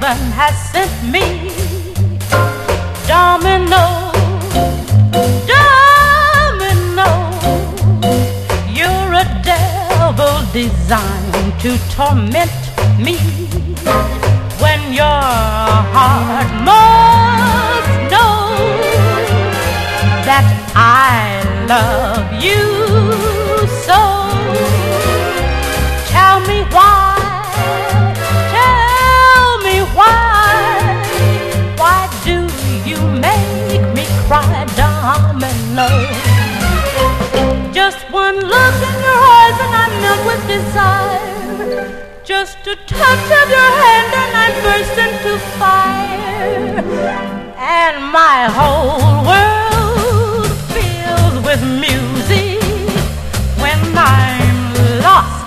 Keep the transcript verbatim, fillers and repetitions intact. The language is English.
heaven has sent me. Domino, domino, you're a devil designed to torment me. When your heart must know that I love you so. Tell me why, tell me why, why do you make me cry, Domino? Just one look in your eyes and I'm melt with desire. Just a touch of your hand and I burst into fire. And my whole